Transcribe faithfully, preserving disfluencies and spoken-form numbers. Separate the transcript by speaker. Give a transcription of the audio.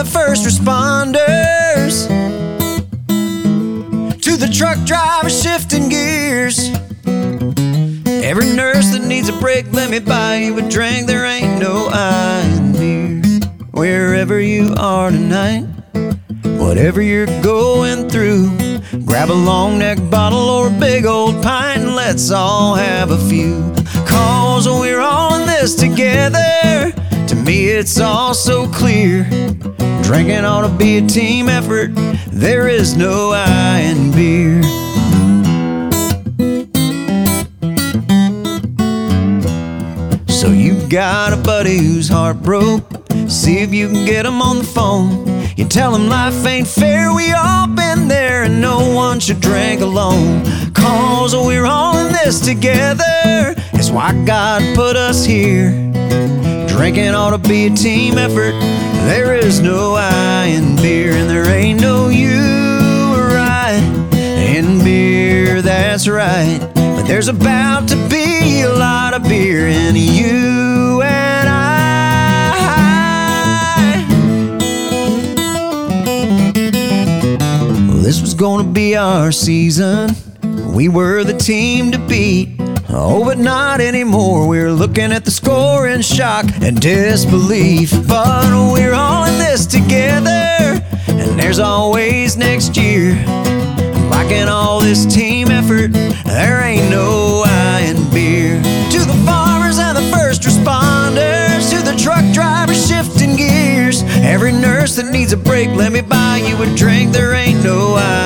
Speaker 1: the first responders, to the truck driver shifting gears, every nurse that needs a break, let me buy you a drink. There ain't no I in beer. Wherever you are tonight, whatever you're going through, grab a long neck bottle or a big old pint and let's all have a few. Cause we're all in this together. To me it's all so clear. Drinking ought to be a team effort. There is no I in beer. So you got a buddy who's heart broke, see if you can get him on the phone. You tell him life ain't fair, we all been there, and no one should drink alone. Cause we're all in this together. It's why God put us here. Drinking ought to be a team effort. There is no I in beer, and there ain't no you right in beer, that's right. But there's about to be a lot of beer in you and I. Well, this was gonna be our season. We were the team to beat. Oh, but not anymore. We're looking at the score in shock and disbelief. But we're all in this together, and there's always next year. Liking all this team effort, there ain't no I in beer. To the farmers and the first responders, to the truck drivers shifting gears, every nurse that needs a break, let me buy you a drink. There ain't no I